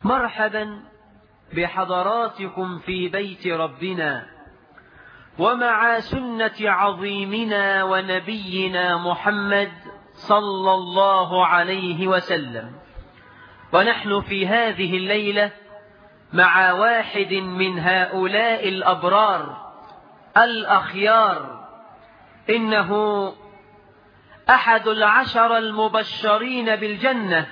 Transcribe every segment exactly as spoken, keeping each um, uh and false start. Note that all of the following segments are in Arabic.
مرحبا بحضراتكم في بيت ربنا ومع سنة عظيمنا ونبينا محمد صلى الله عليه وسلم. ونحن في هذه الليلة مع واحد من هؤلاء الأبرار الأخيار، إنه أحد العشر المبشرين بالجنة،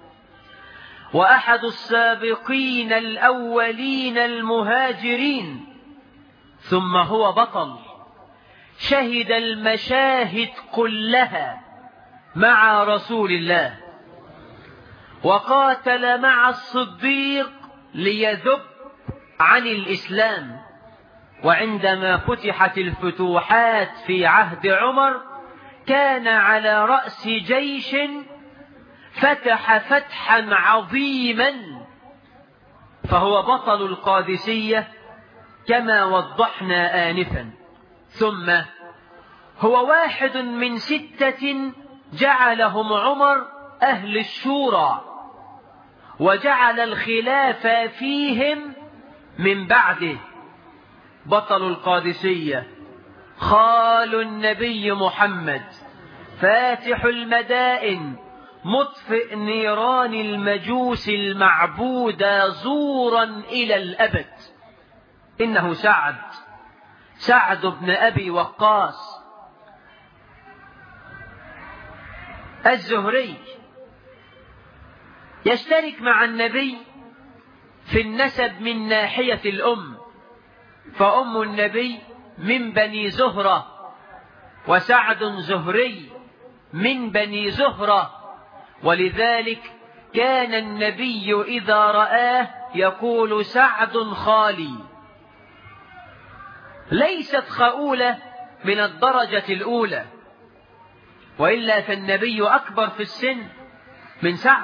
وأحد السابقين الأولين المهاجرين، ثم هو بطل شهد المشاهد كلها مع رسول الله، وقاتل مع الصديق ليذب عن الإسلام. وعندما فتحت الفتوحات في عهد عمر كان على رأس جيش فتح فتحا عظيما، فهو بطل القادسية كما وضحنا آنفا. ثم هو واحد من ستة جعلهم عمر أهل الشورى، وجعل الخلافة فيهم من بعده. بطل القادسية خال النبي محمد، فاتح المدائن، مطفئ نيران المجوس المعبودة زورا إلى الأبد، إنه سعد سعد بن أبي وقاص الزهري، يشترك مع النبي في النسب من ناحية الأم، فأم النبي من بني زهرة، وسعد زهري من بني زهرة، ولذلك كان النبي إذا رآه يقول سعد خالي. ليست خؤولة من الدرجة الأولى، وإلا فالنبي أكبر في السن من سعد،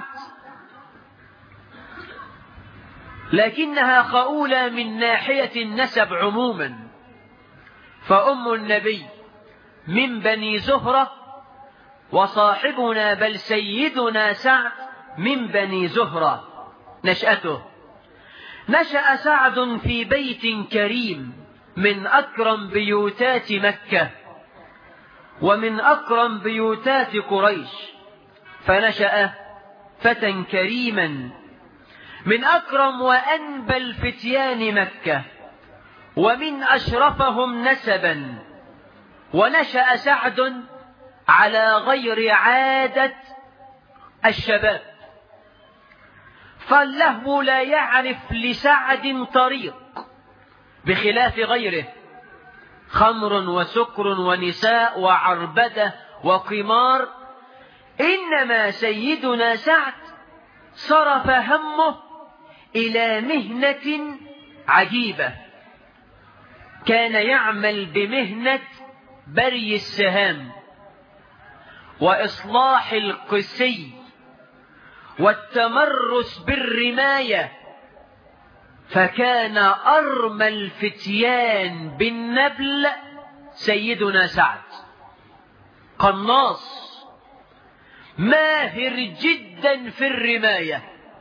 لكنها خؤولة من ناحية النسب عموما، فأم النبي من بني زهرة، وصاحبنا بل سيدنا سعد من بني زهرة. نشأته نشأ سعد في بيت كريم من أكرم بيوتات مكة ومن أكرم بيوتات قريش، فنشأ فتى كريما من أكرم وأنبى الفتيان مكة ومن أشرفهم نسبا. ونشأ سعد على غير عادة الشباب، فاللهو لا يعرف لسعد طريق بخلاف غيره، خمر وسكر ونساء وعربدة وقمار. إنما سيدنا سعد صرف همه إلى مهنة عجيبة، كان يعمل بمهنة بري السهام وإصلاح القسي والتمرس بالرماية، فكان أرمى الفتيان بالنبل سيدنا سعد، قناص ماهر جدا في الرماية،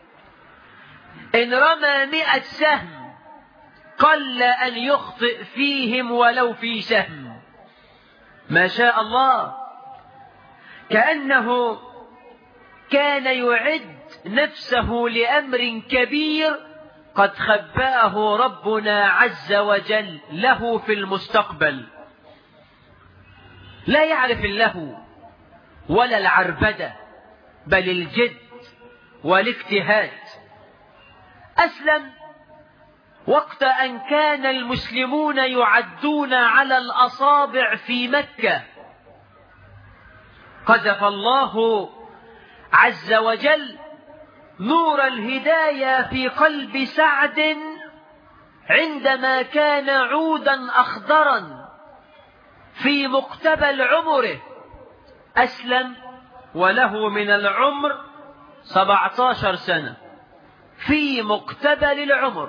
إن رمى مئة سهم قل أن يخطئ فيهم ولو في سهم، ما شاء الله. كأنه كان يعد نفسه لأمر كبير قد خبأه ربنا عز وجل له في المستقبل. لا يعرف اللهو ولا العربدة، بل الجد والاجتهاد. أسلم وقت أن كان المسلمون يعدون على الأصابع في مكة، قذف الله عز وجل نور الهداية في قلب سعد عندما كان عودا أخضرا في مقتبل عمره. أسلم وله من العمر سبعة عشر سنة، في مقتبل العمر،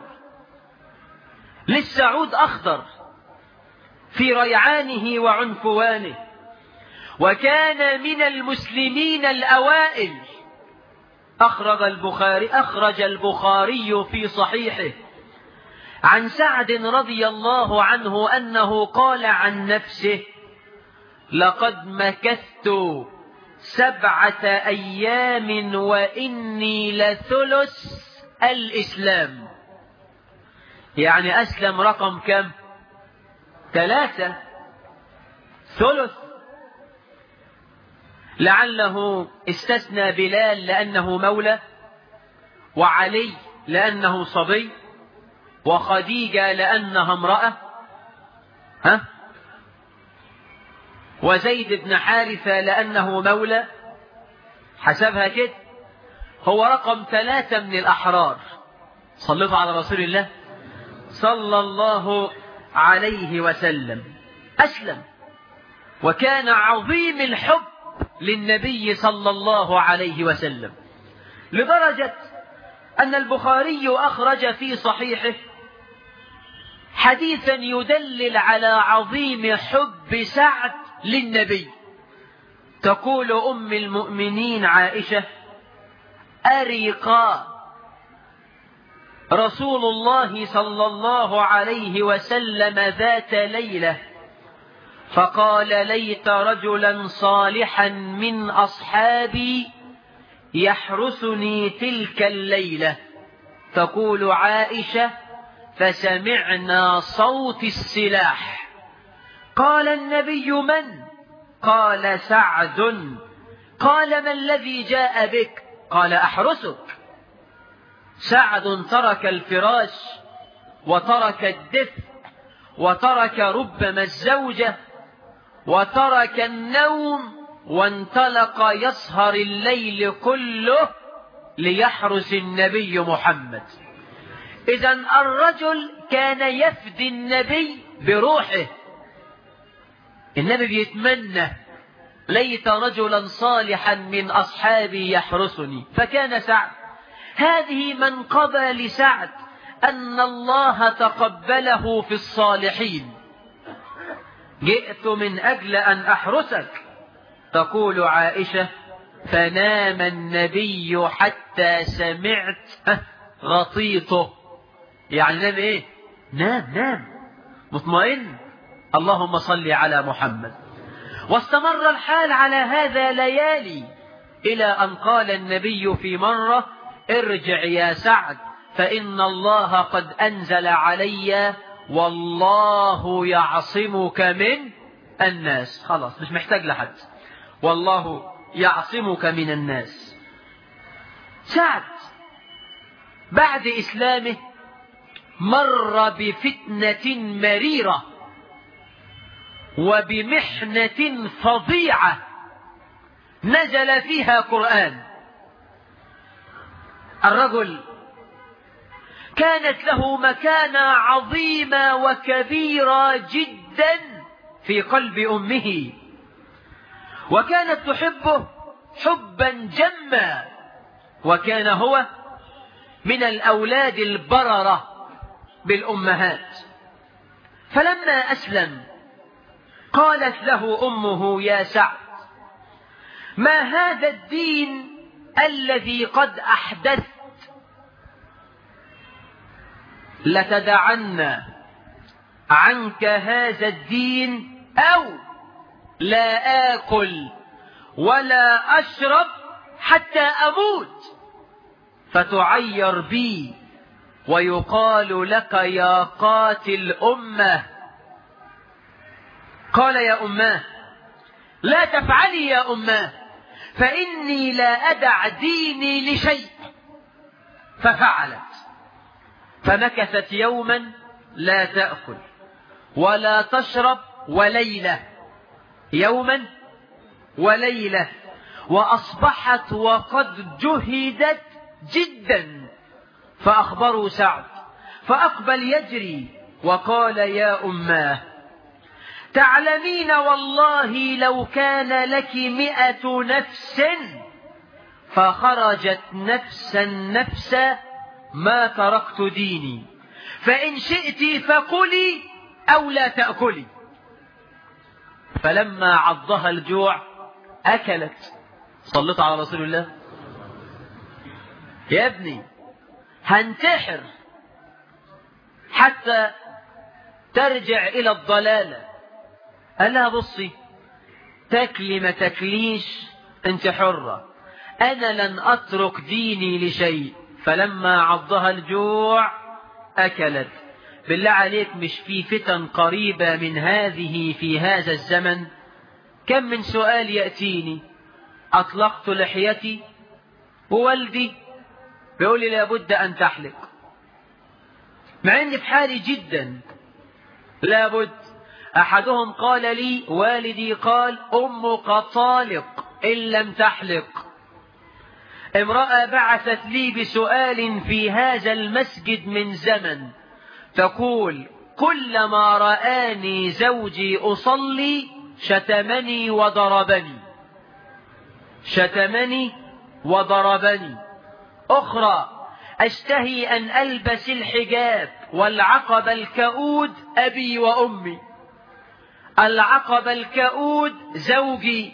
لسه عود أخضر في ريعانه وعنفوانه، وكان من المسلمين الأوائل أخرج البخاري أخرج البخاري في صحيحه عن سعد رضي الله عنه أنه قال عن نفسه: لقد مكثت سبعة أيام وإني لثلث الإسلام. يعني أسلم رقم كم؟ ثلاثة، ثلث. لعله استثنى بلال لأنه مولى، وعلي لأنه صبي، وخديجة لأنها امرأة، ها؟ وزيد بن حارثة لأنه مولى، حسبها كده. هو رقم ثلاثة من الأحرار. صلوا على رسول الله صلى الله عليه وسلم. أسلم وكان عظيم الحب للنبي صلى الله عليه وسلم، لدرجة أن البخاري أخرج في صحيحه حديثا يدلل على عظيم حب سعد للنبي. تقول أم المؤمنين عائشة: أرق رسول الله صلى الله عليه وسلم ذات ليلة فقال: ليت رجلا صالحا من أصحابي يحرسني تلك الليلة. تقول عائشة: فسمعنا صوت السلاح. قال النبي: من؟ قال: سعد. قال: ما الذي جاء بك؟ قال: أحرسك. سعد ترك الفراش وترك الدفء وترك ربما الزوجة وترك النوم وانطلق يسهر الليل كله ليحرس النبي محمد. إذن الرجل كان يفدي النبي بروحه. النبي بيتمنى: ليت رجلا صالحا من أصحابي يحرسني. فكان سعد. هذه منقبة لسعد أن الله تقبله في الصالحين. جئت من أجل أن أحرسك. تقول عائشة: فنام النبي حتى سمعت غطيطه. يعني نام إيه؟ نام نام مطمئن. اللهم صل على محمد. واستمر الحال على هذا ليالي، إلى أن قال النبي في مرة: ارجع يا سعد فإن الله قد أنزل علي والله يعصمك من الناس. خلاص مش محتاج لحد، والله يعصمك من الناس. سعد بعد إسلامه مر بفتنة مريرة وبمحنة فظيعة نزل فيها قرآن. الرجل كانت له مكانة عظيمة وكبيرة جدا في قلب أمه، وكانت تحبه حبا جما، وكان هو من الأولاد البررة بالأمهات. فلما أسلم قالت له أمه: يا سعد، ما هذا الدين الذي قد أحدثت؟ لتدعن عنك هذا الدين أو لا آكل ولا أشرب حتى أموت فتعير بي ويقال لك يا قاتل أمة. قال: يا أماه لا تفعلي يا أماه، فإني لا أدع ديني لشيء. ففعلت، فمكثت يوما لا تأكل ولا تشرب وليلة، يوما وليلة، وأصبحت وقد جهدت جدا. فأخبروا سعد، فأقبل يجري وقال: يا أماه، تعلمين والله لو كان لك مئة نفس فخرجت نفسا نفسا ما تركت ديني، فإن شئت فكلي أو لا تأكلي. فلما عضها الجوع أكلت. صلت على رسول الله. يا ابني هنتحر حتى ترجع إلى الضلالة. قال لها بصي، تاكلي ما تاكليش انت حرة، أنا لن أترك ديني لشيء. فلما عضها الجوع أكلت. بالله عليك، مش في فتن قريبة من هذه في هذا الزمن؟ كم من سؤال يأتيني، أطلقت لحيتي ووالدي بيقول لي لابد أن تحلق، مع أني في حالي جدا لابد. أحدهم قال لي والدي قال أمك طالق إن لم تحلق. امرأة بعثت لي بسؤال في هذا المسجد من زمن، تقول كلما رآني زوجي أصلي شتمني وضربني، شتمني وضربني. أخرى أشتهي أن ألبس الحجاب والعقب الكؤود أبي وأمي، العقب الكؤود زوجي.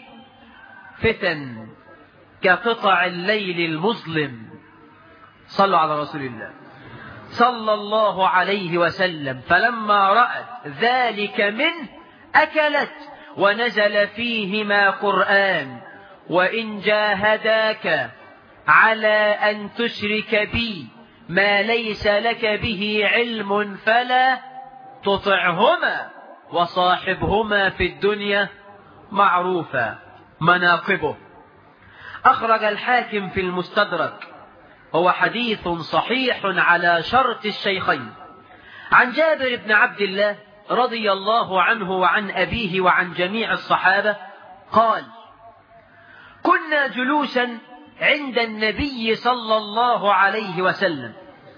فتن كقطع الليل المظلم. صلوا على رسول الله صلى الله عليه وسلم. فلما رأت ذلك منه أكلت، ونزل فيهما قرآن: وإن جاهداك على أن تشرك بي ما ليس لك به علم فلا تطعهما وصاحبهما في الدنيا معروفا. مناقبه أخرج الحاكم في المستدرك، هو حديث صحيح على شرط الشيخين، عن جابر بن عبد الله رضي الله عنه وعن أبيه وعن جميع الصحابة قال: كنا جلوسا عند النبي صلى الله عليه وسلم،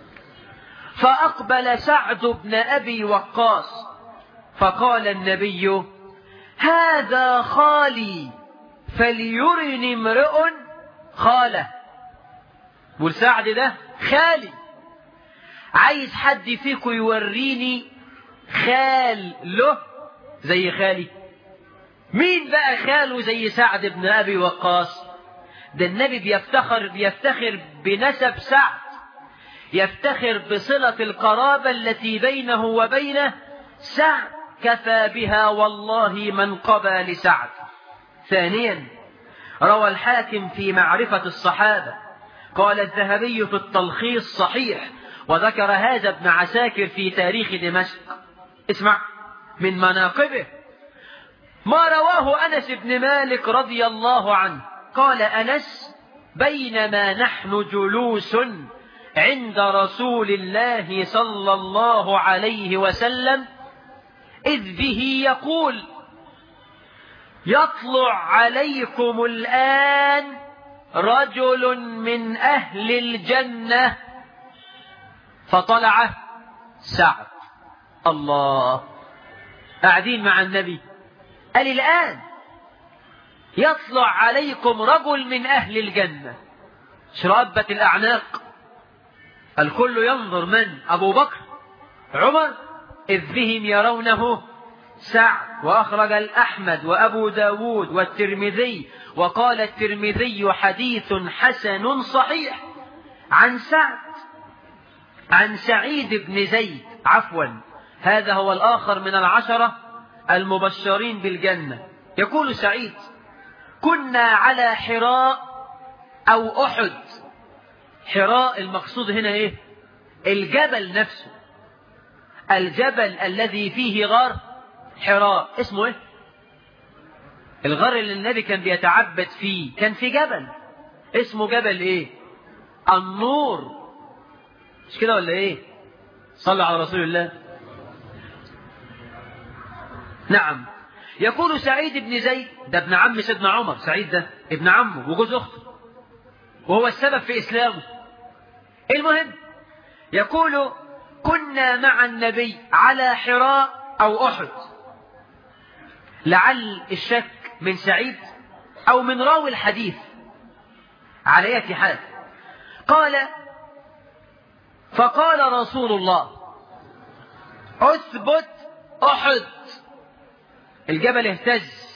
فأقبل سعد بن أبي وقاص، فقال النبي: هذا خالي فليرني امرؤ خاله. والسعد ده خالي، عايز حد فيكم يوريني خال له زي خالي. مين بقى خاله زي سعد بن أبي وقاص؟ ده النبي بيفتخر بيفتخر بنسب سعد، يفتخر بصلة القرابة التي بينه وبينه سعد، كفى بها والله منقبة لسعد. ثانيا، روى الحاكم في معرفة الصحابة، قال الذهبي في التلخيص صحيح، وذكر هذا ابن عساكر في تاريخ دمشق. اسمع من مناقبه ما رواه أنس بن مالك رضي الله عنه، قال أنس: بينما نحن جلوس عند رسول الله صلى الله عليه وسلم إذ به يقول: يطلع عليكم الآن رجل من أهل الجنة. فطلع سعد. الله، قاعدين مع النبي، قال: الآن يطلع عليكم رجل من أهل الجنة. شرابة الأعناق، الكل ينظر من؟ أبو بكر، عمر، إذ بهم يرونه سعد. وأخرج الأحمد وأبو داود والترمذي، وقال الترمذي: حديث حسن صحيح عن سعد عن سعيد بن زيد، عفوا هذا هو الآخر من العشرة المبشرين بالجنة. يقول سعيد: كنا على حراء أو أحد. حراء المقصود هنا إيه؟ الجبل نفسه، الجبل الذي فيه غار حراء. اسمه إيه؟ الغار اللي النبي كان بيتعبد فيه كان في جبل اسمه جبل إيه؟ النور. مش كده ولا إيه؟ صلى على رسول الله. نعم. يقول سعيد بن زيد، ده ابن عم سيدنا عمر، سعيد ده ابن عمه وجوز أخته، وهو السبب في إسلامه. المهم، يقول: كنا مع النبي على حراء أو أحد. لعل الشك من سعيد أو من راوي الحديث، على أي حال. قال: فقال رسول الله: أثبت أحد. الجبل اهتز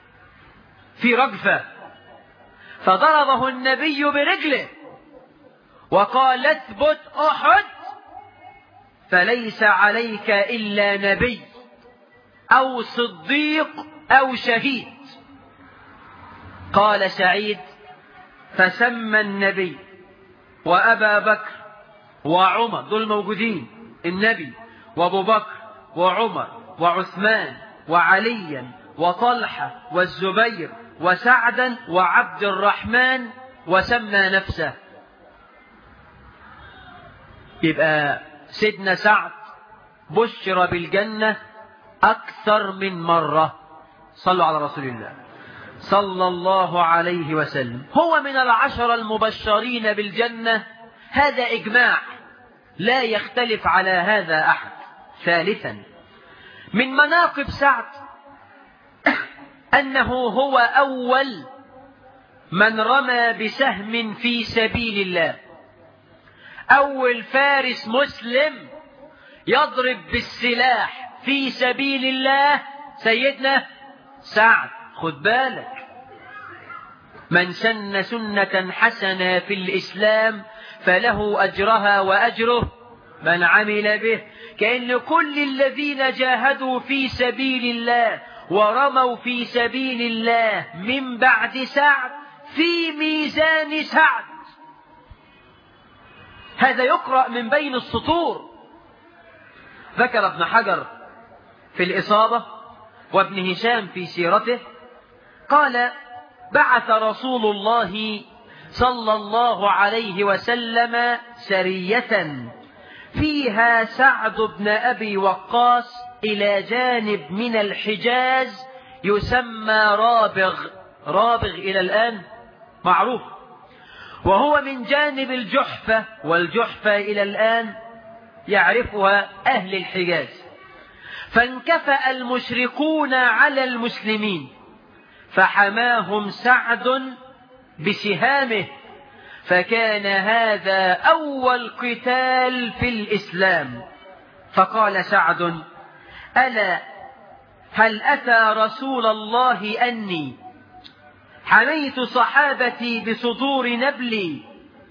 في رجفة، فضربه النبي برجله وقال اثبت أحد فليس عليك إلا نبي أو صديق أو شهيد. قال سعيد فسمى النبي وأبا بكر وعمر، دول موجودين، النبي وأبو بكر وعمر وعثمان وعليا وطلحة والزبير وسعدا وعبد الرحمن، وسمى نفسه. يبقى سيدنا سعد بشر بالجنة أكثر من مرة. صلوا على رسول الله صلى الله عليه وسلم. هو من العشر المبشرين بالجنة، هذا إجماع لا يختلف على هذا أحد. ثالثا من مناقب سعد أنه هو أول من رمى بسهم في سبيل الله، أول فارس مسلم يضرب بالسلاح في سبيل الله سيدنا سعد. خد بالك، من سن سنة حسنة في الإسلام فله أجرها وأجره من عمل به. كأن كل الذين جاهدوا في سبيل الله ورموا في سبيل الله من بعد سعد في ميزان سعد. هذا يقرأ من بين السطور. ذكر ابن حجر في الإصابة وابن هشام في سيرته قال بعث رسول الله صلى الله عليه وسلم سرية فيها سعد بن أبي وقاص إلى جانب من الحجاز يسمى رابغ. رابغ إلى الآن معروف، وهو من جانب الجحفة، والجحفة إلى الآن يعرفها أهل الحجاز. فانكفأ المشركون على المسلمين فحماهم سعد بسهامه، فكان هذا أول قتال في الإسلام. فقال سعد ألا هل أتى رسول الله أني حميت صحابتي بصدور نبلي؟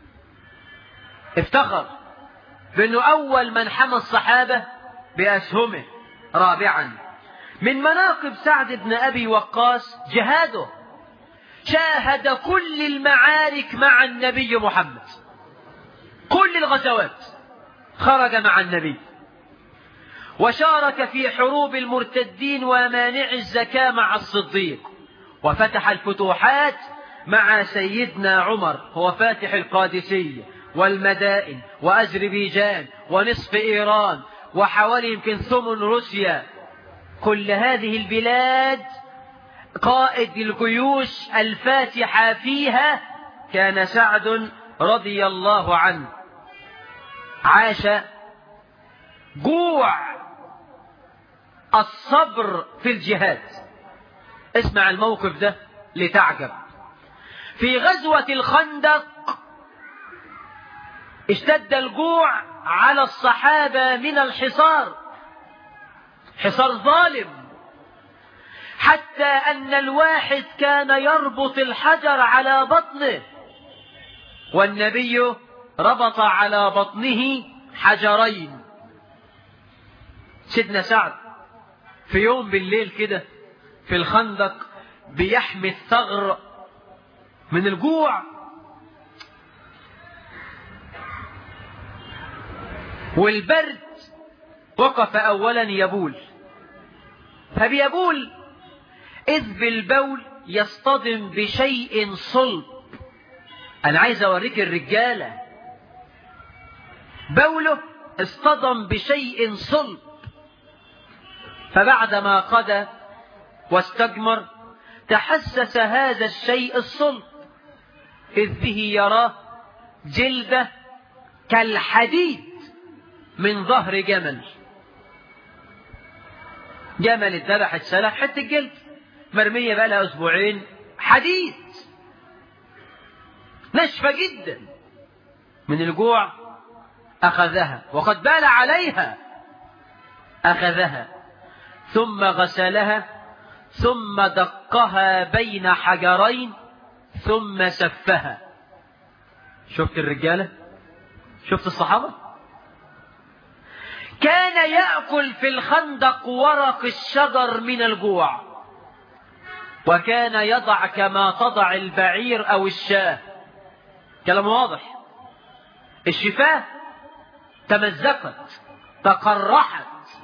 افتخر بأنه أول من حمى الصحابة بأسهمه. رابعا من مناقب سعد بن أبي وقاص جهاده، شاهد كل المعارك مع النبي محمد، كل الغزوات خرج مع النبي، وشارك في حروب المرتدين ومانع الزكاة مع الصديق، وفتح الفتوحات مع سيدنا عمر، هو فاتح القادسية والمدائن وأذربيجان ونصف إيران وحوالي يمكن ثمن روسيا. كل هذه البلاد قائد الجيوش الفاتحة فيها كان سعد رضي الله عنه. عاش جوع الصبر في الجهاد. اسمع الموقف ده لتعجب. في غزوة الخندق اشتد الجوع على الصحابة من الحصار، حصار ظالم، حتى أن الواحد كان يربط الحجر على بطنه، والنبي ربط على بطنه حجرين. سيدنا سعد في يوم بالليل كده في الخندق بيحمي الثغر من الجوع، والبرد وقف أولا يبول، فبيبول إذ بالبول يصطدم بشيء صلب. أنا عايز أوريك الرجالة، بوله اصطدم بشيء صلب، فبعدما قضى واستجمر تحسس هذا الشيء الصلب، إذ به يراه جلدة كالحديد من ظهر جمل. جمل اتذبح اتسلخ، حتة جلد مرمية بقى لها أسبوعين، حديد نشفة جدا من الجوع. أخذها وقد بال عليها، أخذها ثم غسلها ثم دقها بين حجرين ثم سفها. شفت الرجالة؟ شفت الصحابة؟ كان يأكل في الخندق ورق الشجر من الجوع، وكان يضع كما تضع البعير أو الشاة. كلام واضح. الشفاه تمزقت تقرحت،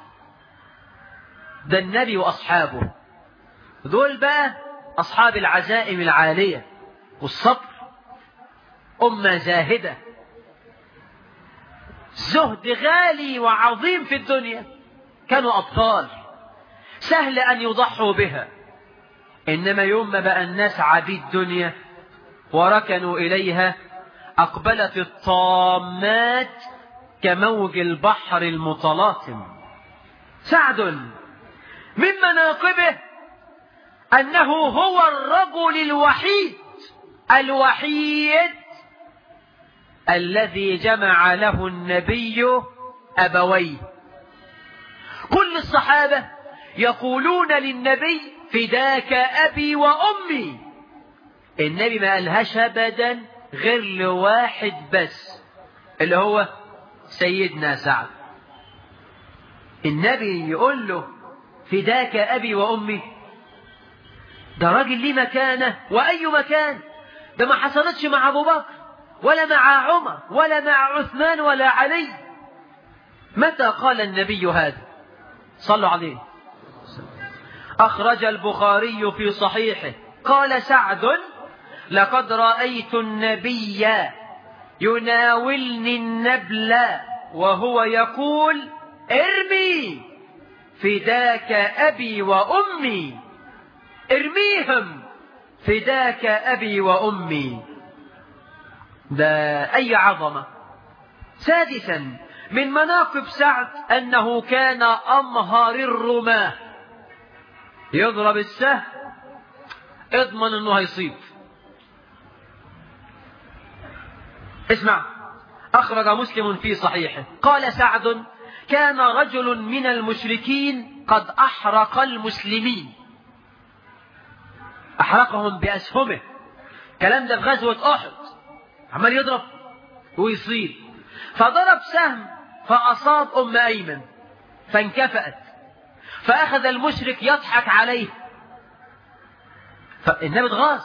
ده النبي وأصحابه. دول بقى أصحاب العزائم العالية والصبر، أمة زاهدة، زهد غالي وعظيم في الدنيا. كانوا أبطال سهل أن يضحوا بها، إنما يوم ما بقى الناس عبيد دنيا وركنوا إليها أقبلت الطامات كموج البحر المتلاطم. سعد من مناقبه أنه هو الرجل الوحيد الوحيد الذي جمع له النبي أبويه. كل الصحابة يقولون للنبي فداك أبي وأمي. النبي ما قالهاش أبدا غير لواحد بس، اللي هو سيدنا سعد. النبي يقول له فداك أبي وأمي، ده راجل ليه مكانة. وأي مكان؟ ده ما حصلتش مع أبو بكر ولا مع عمر ولا مع عثمان ولا علي. متى قال النبي هذا؟ صلوا عليه. أخرج البخاري في صحيحه قال سعد لقد رأيت النبي يناولني النبل وهو يقول ارمي فداك أبي وأمي، ارميهم فداك أبي وأمي. ده أي عظمة. سادسا من مناقب سعد أنه كان أمهر الرماة. يضرب السهم اضمن أنه هيصيب. اسمع، أخرج مسلم في صحيحه قال سعد كان رجل من المشركين قد أحرق المسلمين، أحرقهم بأسهمه. كلام ده في غزوة أحد، عمال يضرب ويصيب، فضرب سهم فأصاب أم أيمن فانكفأت، فأخذ المشرك يضحك عليه، فالنبي اتغاظ،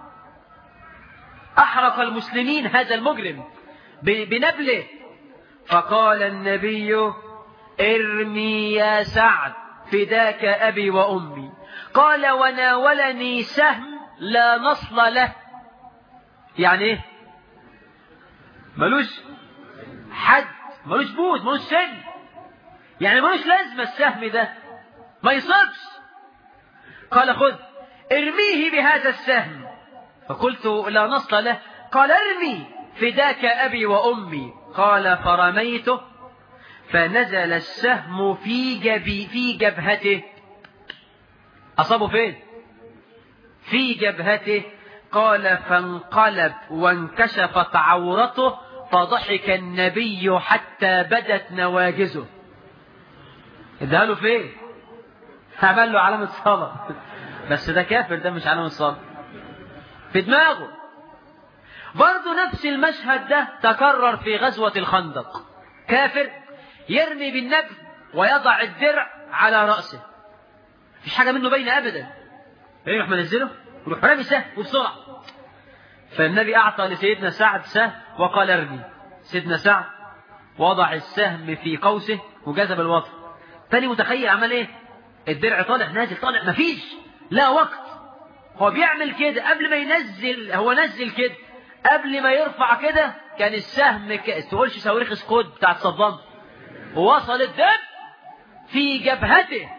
أحرق المسلمين هذا المجرم بنبله. فقال النبي ارمي يا سعد فداك أبي وأمي. قال وناولني سهم لا نصل له. يعني ايه؟ ملوش حد، ملوش بود، ملوش سن، يعني ملوش لازمة السهم ده، ما يصبش. قال خذ ارميه بهذا السهم. فقلت لا نصل له. قال ارمي فداك أبي وأمي. قال فرميته فنزل السهم في جبي في جبهته. أصابه فين؟ في جبهته. قال فانقلب وانكشفت عورته فضحك النبي حتى بدت نواجزه. ادها له فين؟ عمل له علامة صلاة، بس ده كافر، ده مش علامة صلاة، في دماغه. برضه نفس المشهد ده تكرر في غزوة الخندق. كافر يرمي بالنبل ويضع الدرع على رأسه، مفيش حاجة منه باينة أبدا، يروح منزله ويروح رامي سهم وبسرعة. فالنبي أعطى لسيدنا سعد سهم وقال ارمي. سيدنا سعد وضع السهم في قوسه وجذب الوطن. تاني متخيل عمل ايه؟ الدرع طالع نازل طالع، مفيش لا وقت. هو بيعمل كده قبل ما ينزل، هو نزل كده قبل ما يرفع كده كان السهم ك... تقولش صواريخ سكود بتاعت صدام، ووصل الدم في جبهته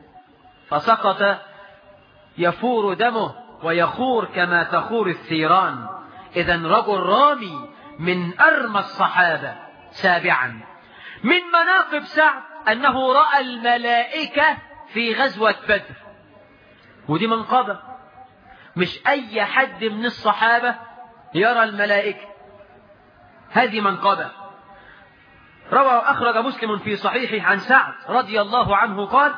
فسقط يفور دمه ويخور كما تخور الثيران. إذا رجل رامي من أرمى الصحابة. سابعا من مناقب سعد أنه رأى الملائكة في غزوة بدر، ودي منقبة، مش أي حد من الصحابة يرى الملائكة، هذه منقبة. روى أخرج مسلم في صحيحه عن سعد رضي الله عنه قال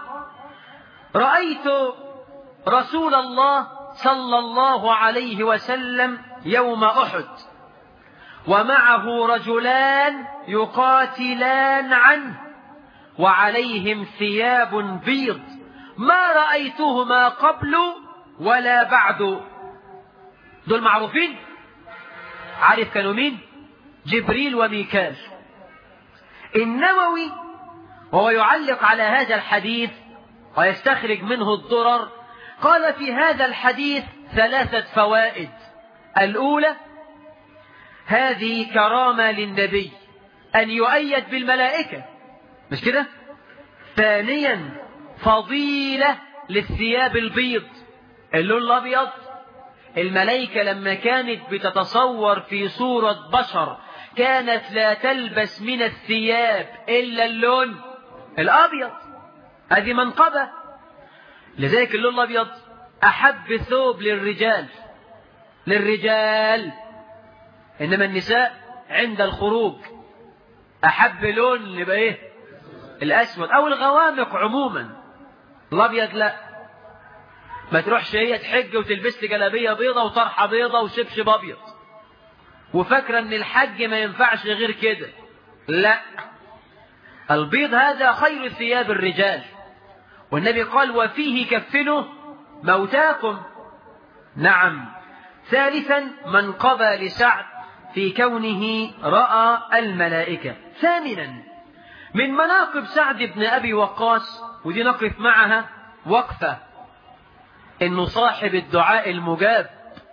رأيت رسول الله صلى الله عليه وسلم يوم أحد ومعه رجلان يقاتلان عنه وعليهم ثياب بيض ما رأيتهما قبل ولا بعد. دول معروفين، عارف كانوا مين؟ جبريل وميكال. النووي وهو يعلق على هذا الحديث ويستخرج منه الضرر قال في هذا الحديث ثلاثة فوائد. الأولى هذه كرامة للنبي أن يؤيد بالملائكة، مش كده؟ ثانيا فضيلة للثياب البيض، اللون الأبيض. الملائكة لما كانت بتتصور في صورة بشر كانت لا تلبس من الثياب إلا اللون الأبيض، هذه منقبة. لذلك اللون الأبيض أحب ثوب للرجال للرجال إنما النساء عند الخروج أحب لون اللي يبقى إيه؟ الأسود أو الغوامق عموما. الأبيض لا، ما تروحش هي تحج وتلبس لي جلابية بيضة وطرحة بيضة وشبشب أبيض وفاكرة إن الحج ما ينفعش غير كده. لا، البيض هذا خير ثياب الرجال، والنبي قال وفيه كفنوا موتاكم. نعم. ثالثا منقبة لسعد في كونه رأى الملائكة. ثامنا من مناقب سعد بن أبي وقاص، ودي نقف معها وقفة، إنه صاحب الدعاء المجاب.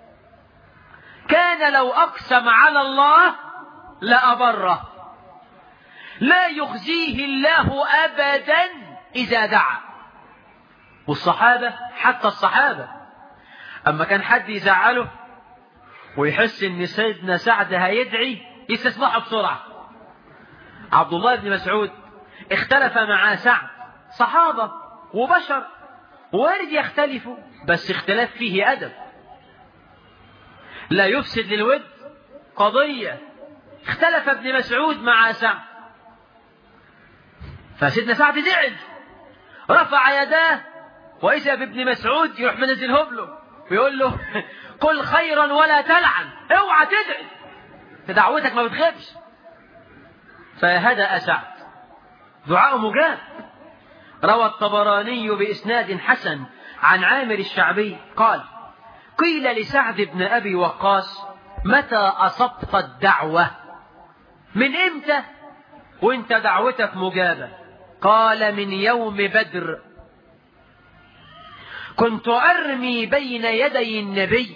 كان لو أقسم على الله لأبره، لا يخزيه الله أبدا إذا دعا. والصحابة حتى الصحابة أما كان حد يزعله ويحس إن سيدنا سعد هيدعي يستسمحه بسرعة. عبد الله بن مسعود اختلف مع سعد، صحابة وبشر وارد يختلفوا، بس اختلاف فيه أدب لا يفسد للود قضية. اختلف ابن مسعود مع سعد، فسيدنا سعد زعل رفع يداه، وإذا بابن مسعود يروح منزلهم له ويقول له قل خيرا ولا تلعن، اوعى تدعي، دعوتك ما بتخيبش. فهدأ سعد، دعاء مجاب. روى الطبراني بإسناد حسن عن عامر الشعبي قال قيل لسعد بن أبي وقاص متى أصبت الدعوة؟ من إمتى وإنت دعوتك مجابة؟ قال من يوم بدر، كنت أرمي بين يدي النبي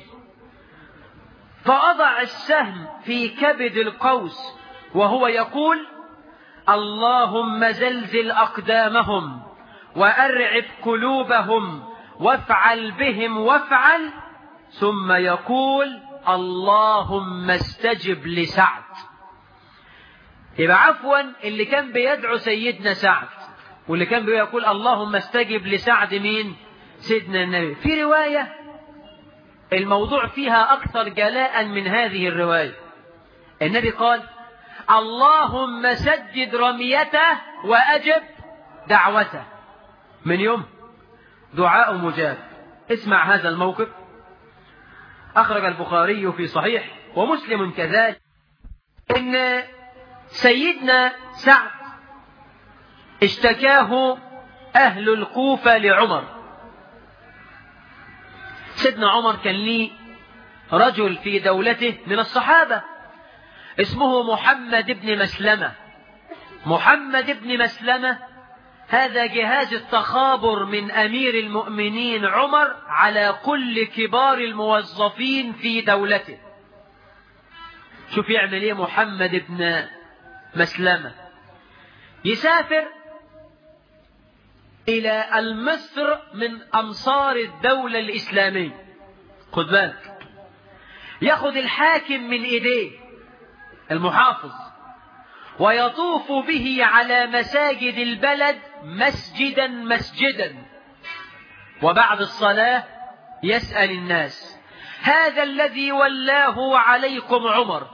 فأضع السهم في كبد القوس وهو يقول اللهم زلزل أقدامهم وأرعب قلوبهم وافعل بهم وافعل، ثم يقول اللهم استجب لسعد. يبقى عفوا اللي كان بيدعو سيدنا سعد واللي كان بيقول اللهم استجب لسعد مين؟ سيدنا النبي. في رواية الموضوع فيها أكثر جلاء من هذه الرواية. النبي قال اللهم سدد رميته وأجب دعوته. من يوم دعاء مجاب. اسمع هذا الموقف، أخرج البخاري في صحيح ومسلم كذلك، إن سيدنا سعد اشتكاه أهل الكوفة لعمر. سيدنا عمر كان ليه رجل في دولته من الصحابة اسمه محمد بن مسلمة. محمد بن مسلمة هذا جهاز التخابر من أمير المؤمنين عمر على كل كبار الموظفين في دولته. شوف يعمل ايه محمد بن مسلمة، يسافر إلى المصر من أمصار الدولة الإسلامية. خد بالك، ياخذ الحاكم من إيديه المحافظ ويطوف به على مساجد البلد مسجدا مسجدا، وبعد الصلاة يسأل الناس هذا الذي ولاه عليكم عمر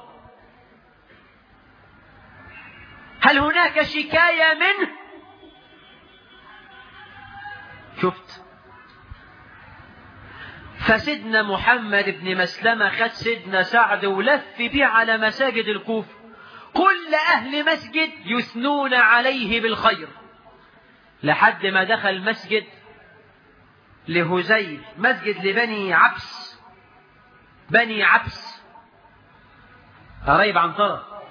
هل هناك شكاية منه؟ شفت؟ فسيدنا محمد بن مسلمة خد سيدنا سعد ولف بيه على مساجد الكوفة، كل أهل مسجد يثنون عليه بالخير، لحد ما دخل مسجد لهزيل، مسجد لبني عبس، بني عبس قريب عنترة.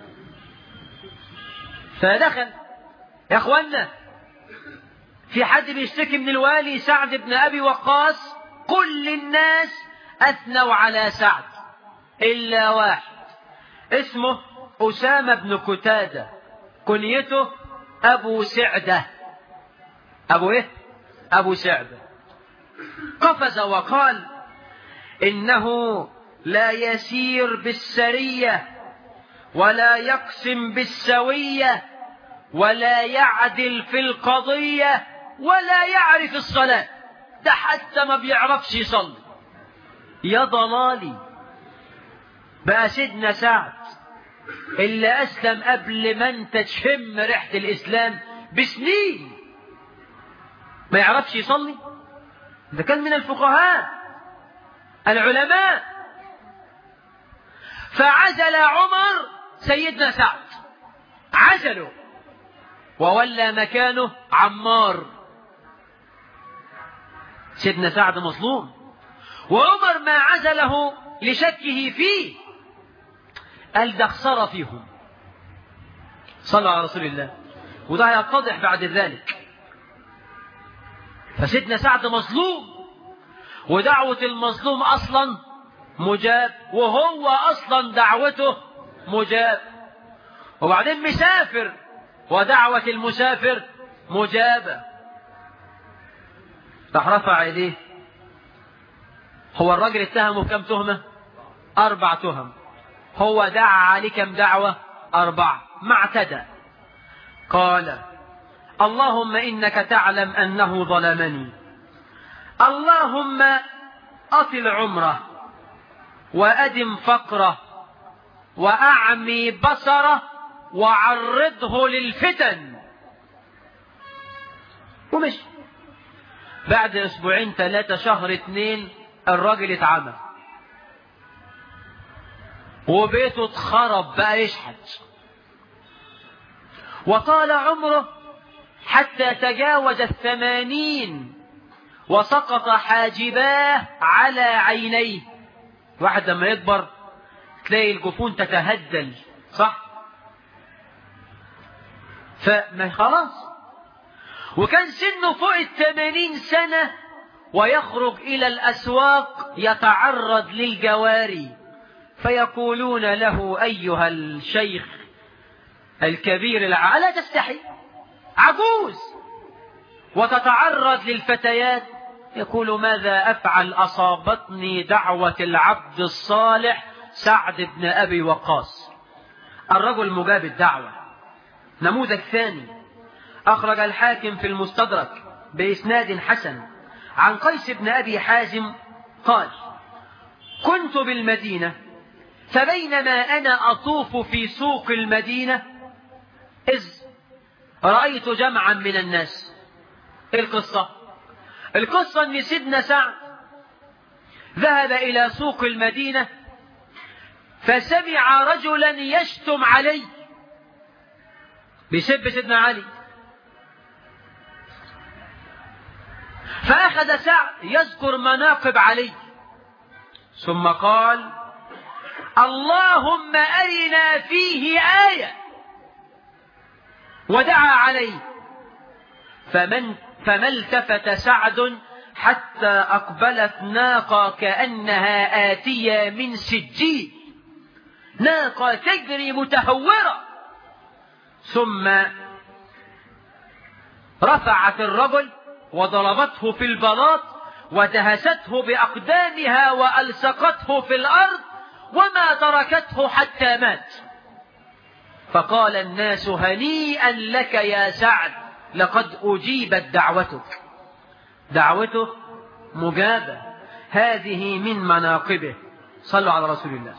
فدخل، يا اخوانا في حد بيشتكي من الوالي سعد بن أبي وقاص؟ كل الناس أثنوا على سعد إلا واحد اسمه أسامة بن قتادة، كنيته أبو سعدة. أبو إيه؟ أبو سعدة. قفز وقال: إنه لا يسير بالسرية ولا يقسم بالسوية ولا يعدل في القضية ولا يعرف الصلاة، ده حتى ما بيعرفش يصلي. يا ضلالي، بقى سيدنا سعد اللي أسلم قبل ما انت تشم ريحة الإسلام بسنين ما يعرفش يصلي؟ ده كان من الفقهاء العلماء. فعزل عمر سيدنا سعد، عزله وولى مكانه عمار. سيدنا سعد مظلوم، وعمر ما عزله لشكه فيه، قال ده خسارة فيهم. صلى على رسول الله، وده يتضح بعد ذلك. فسيدنا سعد مظلوم، ودعوة المظلوم أصلا مجاب، وهو أصلا دعوته مجاب. وبعدين مسافر، ودعوة المسافر مجابة. راح رفع يديه. هو الراجل اتهمه كم تهمة؟ أربع تهم. هو دعا عليه كم دعوة؟ أربعة. ما اعتدى. قال: اللهم إنك تعلم أنه ظلمني، اللهم أطل عمره وأدم فقره وأعمي بصره وعرضه للفتن. ومشي. بعد أسبوعين ثلاثة، شهر اتنين، الراجل اتعمى وبيته اتخرب، بقى يشحت. وطال عمره حتى تجاوز الثمانين، وسقط حاجباه على عينيه. واحد لما يكبر تلاقي الجفون تتهدل، صح؟ فما خلاص. وكان سنه فوق الثمانين سنة، ويخرج إلى الأسواق يتعرض للجواري، فيقولون له: أيها الشيخ الكبير العالى، لا تستحي، عجوز وتتعرض للفتيات. يقول: ماذا أفعل؟ أصابتني دعوة العبد الصالح سعد بن أبي وقاص. الرجل مجاب الدعوة. نموذج ثاني، أخرج الحاكم في المستدرك بإسناد حسن عن قيس بن أبي حازم قال: كنت بالمدينة، فبينما أنا أطوف في سوق المدينة إذ رأيت جمعا من الناس. إيه القصة؟ القصة أن سيدنا سعد ذهب إلى سوق المدينة، فسمع رجلا يشتم عليه، بيسب سيدنا علي. فأخذ سعد يذكر مناقب علي، ثم قال: اللهم أرنا فيه آية، ودعا عليه. فمن فما التفت سعد حتى أقبلت ناقة كأنها آتية من سجيل، ناقة تجري متهورة، ثم رفعت الرجل وضربته في البلاط ودهسته بأقدامها وألصقته في الأرض، وما تركته حتى مات. فقال الناس: هنيئا لك يا سعد، لقد أجيبت دعوتك. دعوته مجابة، هذه من مناقبه. صلوا على رسول الله.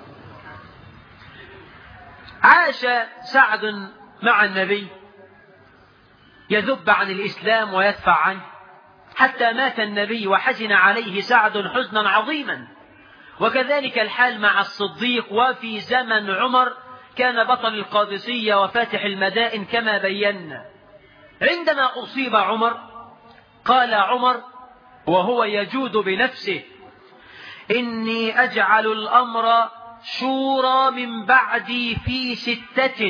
عاش سعد مع النبي، يذب عن الإسلام ويدفع عنه، حتى مات النبي وحزن عليه سعد حزنا عظيما. وكذلك الحال مع الصديق. وفي زمن عمر كان بطل القادسية وفاتح المدائن كما بينا. عندما أصيب عمر قال عمر وهو يجود بنفسه: إني أجعل الأمر شورى من بعدي في ستة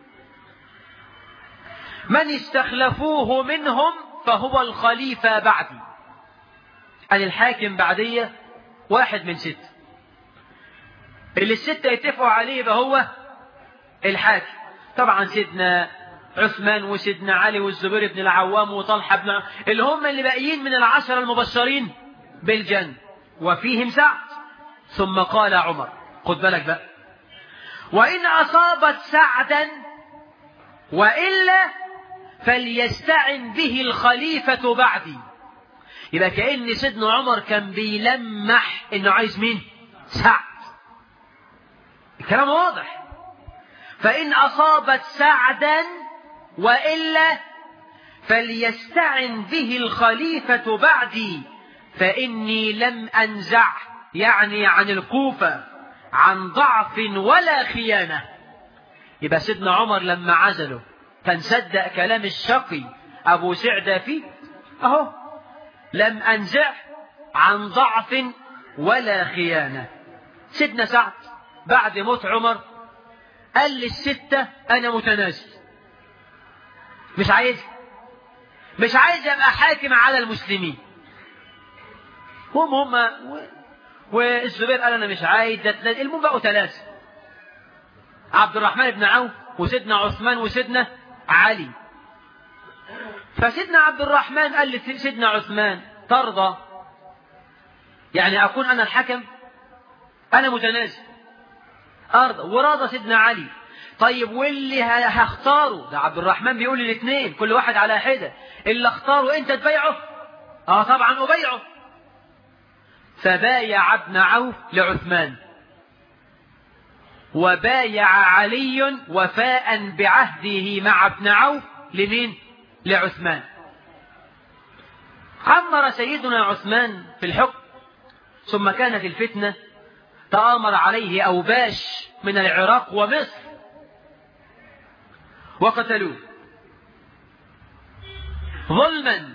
من استخلفوه منهم فهو الخليفة بعدي. قال الحاكم بعدية واحد من ستة، اللي الستة يتفقوا عليه فهو الحاكم. طبعا سيدنا عثمان وسيدنا علي والزبير بن العوام وطلحة بن اللي هم اللي باقيين من العشرة المبشرين بالجنة وفيهم سعد. ثم قال عمر: خد بالك بقى، وإن أصابت سعدا وإلا فليستعن به الخليفة بعدي. يبقى كأن سيدنا عمر كان بيلمح إنه عايز مين؟ سعد. الكلام واضح. فإن أصابت سعدا وإلا فليستعن به الخليفة بعدي فإني لم أنزع، يعني عن الكوفة، عن ضعف ولا خيانة. يبقى سيدنا عمر لما عزله كان صدق كلام الشقي أبو سعدة فيه أهو: لم أنزع عن ضعف ولا خيانة. سيدنا سعد بعد موت عمر قال للستة: أنا متنازل، مش عايز مش عايز أبقى حاكم على المسلمين. هم هم والزبير قال: أنا مش عايز. المهم بقوا ثلاثة: عبد الرحمن بن عوف وسيدنا عثمان وسيدنا علي. فسيدنا عبد الرحمن قال لسيدنا عثمان: ترضى يعني أكون أنا الحكم؟ أنا متنازل. أرضى. ورضى سيدنا علي. طيب واللي هختاره؟ ده عبد الرحمن بيقول الاثنين كل واحد على حدة. اللي اختاره أنت تبيعه؟ آه طبعا أبيعه. فبايع ابن عوف لعثمان، وبايع علي وفاء بعهده مع ابن عوف لمين؟ لعثمان. عمر سيدنا عثمان في الحكم، ثم كانت الفتنة تآمر عليه أوباش من العراق ومصر وقتلوه ظلما.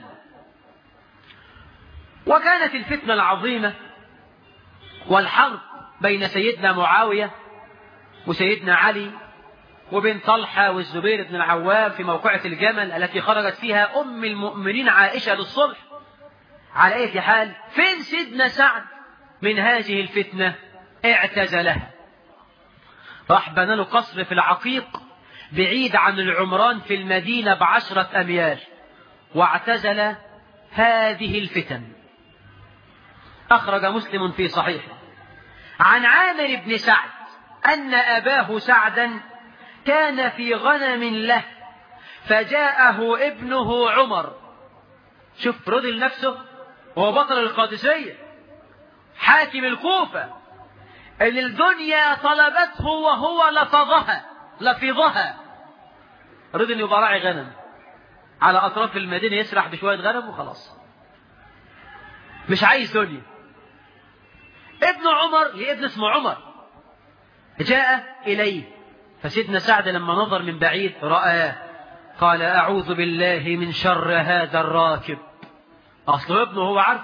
وكانت الفتنة العظيمة والحرب بين سيدنا معاوية وسيدنا علي وبين طلحة والزبير بن العوام في موقعة الجمل التي خرجت فيها أم المؤمنين عائشة للصلح. على أي حال، فين سيدنا سعد من هذه الفتنة؟ اعتزلها، راح بنى له قصر في العقيق بعيد عن العمران في المدينة بعشرة أميال، واعتزل هذه الفتن. أخرج مسلم في صحيحه عن عامر بن سعد أن أباه سعدا كان في غنم له فجاءه ابنه عمر. شوف رضي لنفسه، وهو بطل القادسية حاكم الكوفة اللي الدنيا طلبته وهو لفظها لفظها. رضي انه يبقى راعي غنم على أطراف المدينة يسرح بشوية غنم وخلاص، مش عايز دنيا. ابن عمر لابن اسمه عمر جاء إليه، فسيدنا سعد لما نظر من بعيد رآه قال: أعوذ بالله من شر هذا الراكب. أصله ابنه، هو عارف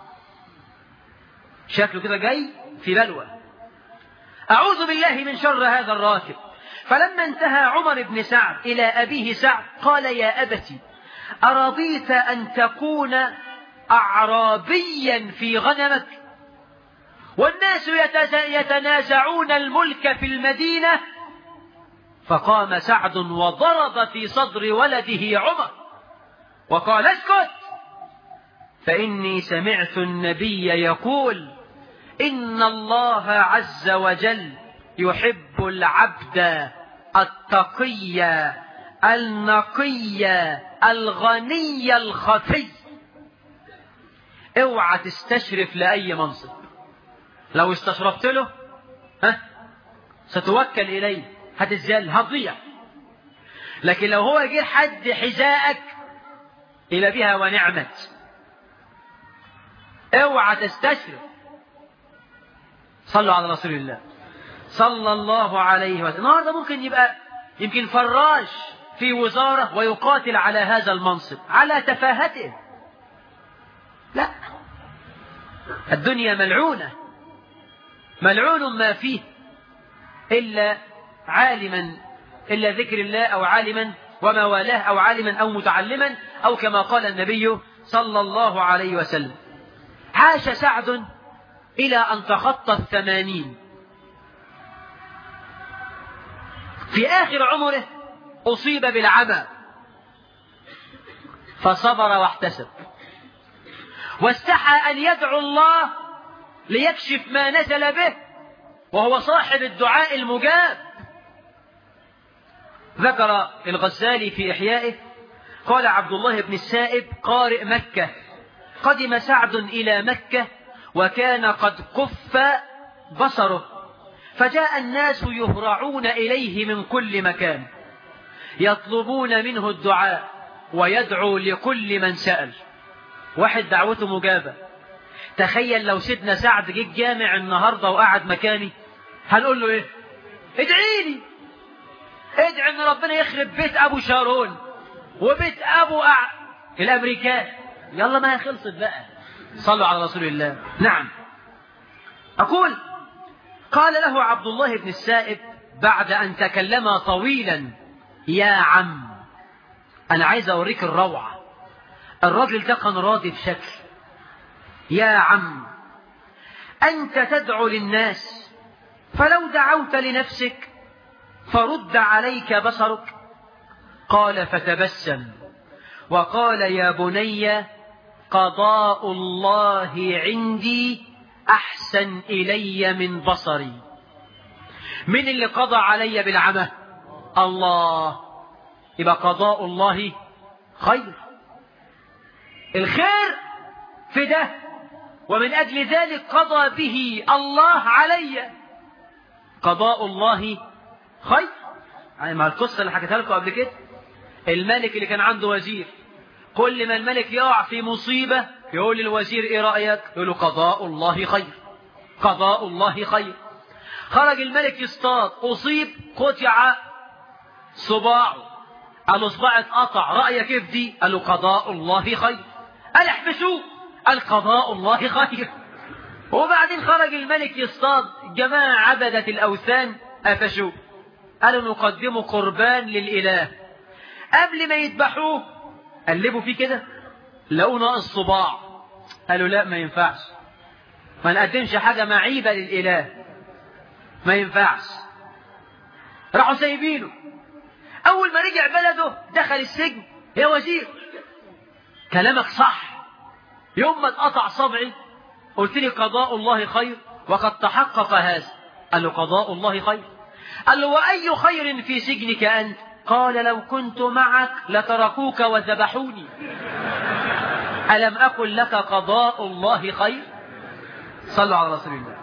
شكله كده جاي في بلوى. أعوذ بالله من شر هذا الراكب. فلما انتهى عمر بن سعد إلى أبيه سعد قال: يا أبتي، أرضيت أن تكون أعرابيا في غنمك والناس يتنازعون الملك في المدينة؟ فقام سعد وضرب في صدر ولده عمر وقال: اسكت، فإني سمعت النبي يقول: إن الله عز وجل يحب العبد التقي النقي الغني الخفي. اوعى تستشرف لأي منصب، لو استشرفت له ها ستوكل إليه، هتزل، هتضيع. لكن لو هو جه حد حذائك إلى بها ونعمت. اوعى تستشرف. صلوا على رسول الله صلى الله عليه وسلم. النهارده ممكن يبقى يمكن فراش في وزارة ويقاتل على هذا المنصب على تفاهته. لا، الدنيا ملعونة، ملعون ما فيه إلا عالما إلا ذكر الله، أو عالما وما والاه، أو عالما أو متعلما، أو كما قال النبي صلى الله عليه وسلم. عاش سعد إلى أن تخطى الثمانين. في آخر عمره أصيب بالعمى فصبر واحتسب، واستحى أن يدعو الله ليكشف ما نزل به، وهو صاحب الدعاء المجاب. ذكر الغزالي في إحيائه قال عبد الله بن السائب قارئ مكة: قدم سعد إلى مكة وكان قد كف بصره، فجاء الناس يهرعون إليه من كل مكان يطلبون منه الدعاء ويدعو لكل من سأل. واحد دعوته مجابة. تخيل لو سيدنا سعد جه الجامع النهاردة وقعد مكاني، هنقول له ايه؟ ادعي لي، ادعي ان ربنا يخرب بيت ابو شارون وبيت ابو أع... الامريكان. يلا ما هي خلصت بقى. صلوا على رسول الله. نعم. اقول قال له عبد الله بن السائب بعد ان تكلم طويلا: يا عم، انا عايز اوريك الروعة. الراجل ده كان راضي بشكل. يا عم، انت تدعو للناس، فلو دعوت لنفسك فرد عليك بصرك. قال فتبسم وقال: يا بني، قضاء الله عندي أحسن إلي من بصري. من اللي قضى علي بالعمى؟ الله. يبقى قضاء الله خير، الخير في ده، ومن أجل ذلك قضى به الله علي. قضاء الله خير. يعني مع القصة اللي حكيتها لكم قبل كده، الملك اللي كان عنده وزير، كل ما الملك يقع في مصيبة يقول للوزير: ايه رأيك؟ يقول له: قضاء الله خير، قضاء الله خير. خرج الملك يصطاد، أصيب، قطع صباعه، قال له: صباع اتقطع، رأيك كيف دي؟ قال له: قضاء الله خير. قال: احبسوه، قال: قضاء الله خير. وبعدين خرج الملك يصطاد، جماعة عبدة الأوثان قفشوه، قالوا: نقدموا قربان للإله. قبل ما يذبحوه قلبوا فيه كده، لقوا ناقص صباع، قالوا: لا، ما ينفعش، ما نقدمش حاجة معيبة للإله، ما ينفعش. راحوا سايبينه. أول ما رجع بلده دخل السجن: يا وزير، كلامك صح، يوم ما اتقطع صبعي قلت لي قضاء الله خير، وقد تحقق هذا. قال له: قضاء الله خير. قال له: وأي خير في سجنك أنت؟ قال: لو كنت معك لتركوك وذبحوني. ألم أقل لك قضاء الله خير؟ صلوا على رسول الله.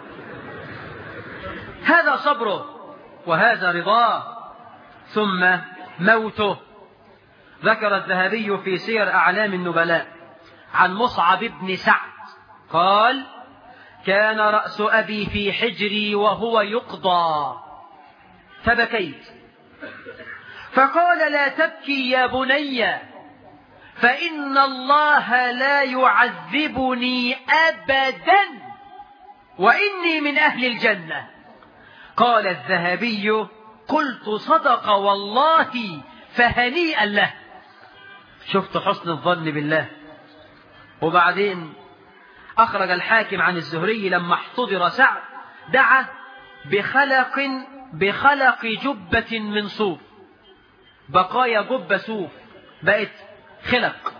هذا صبره وهذا رضاه. ثم موته. ذكر الذهبي في سير أعلام النبلاء عن مصعب بن سعد قال: كان رأس أبي في حجري وهو يقضى، فبكيت، فقال: لا تبكي يا بني، فإن الله لا يعذبني أبدا، وإني من أهل الجنة. قال الذهبي: قلت: صدق والله، فهنيئا له. شفت حسن الظن بالله. وبعدين أخرج الحاكم عن الزهري لما احتضر سعد دعا بخلق بخلق جبة من صوف، بقايا جبة صوف بقت خلق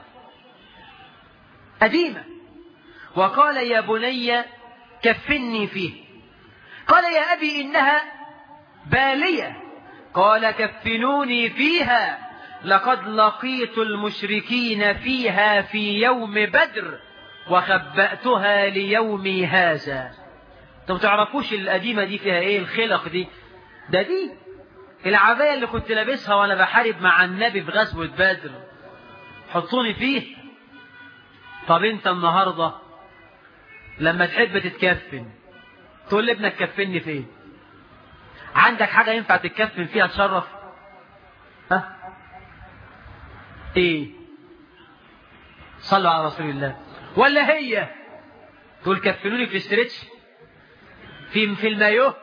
قديمة، وقال: يا بني كفني فيه. قال: يا أبي إنها بالية. قال: كفنوني فيها، لقد لقيت المشركين فيها في يوم بدر وخبأتها ليومي هذا. انتوا تعرفوش القديمة دي فيها ايه؟ الخلق دي، ده دي العباية اللي كنت لابسها وانا بحارب مع النبي في غزوة بدر، حطوني فيه. طب انت النهاردة لما تحب تتكفن تقول لابنك كفني فين؟ عندك حاجة ينفع تتكفن فيها تشرف؟ ها؟ ايه؟ صلوا على رسول الله. ولا هي تقول كفنوني في الاسترتش، في في المايوه؟